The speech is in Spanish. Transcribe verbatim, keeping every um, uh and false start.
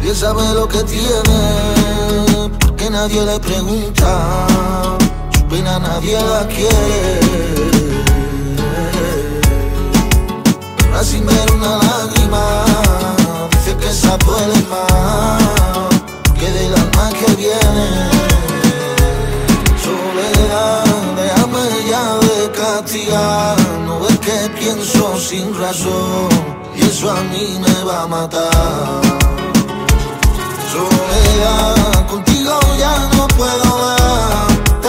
él sabe lo que tiene, porque nadie le pregunta, su pena nadie la quiere. Ahora sin ver una lágrima, dice que esa duele más que del alma que viene. Soledad, déjame ya de castigar, no ves que pienso sin razón y eso a mí me va a matar. Soledad, contigo ya no puedo más.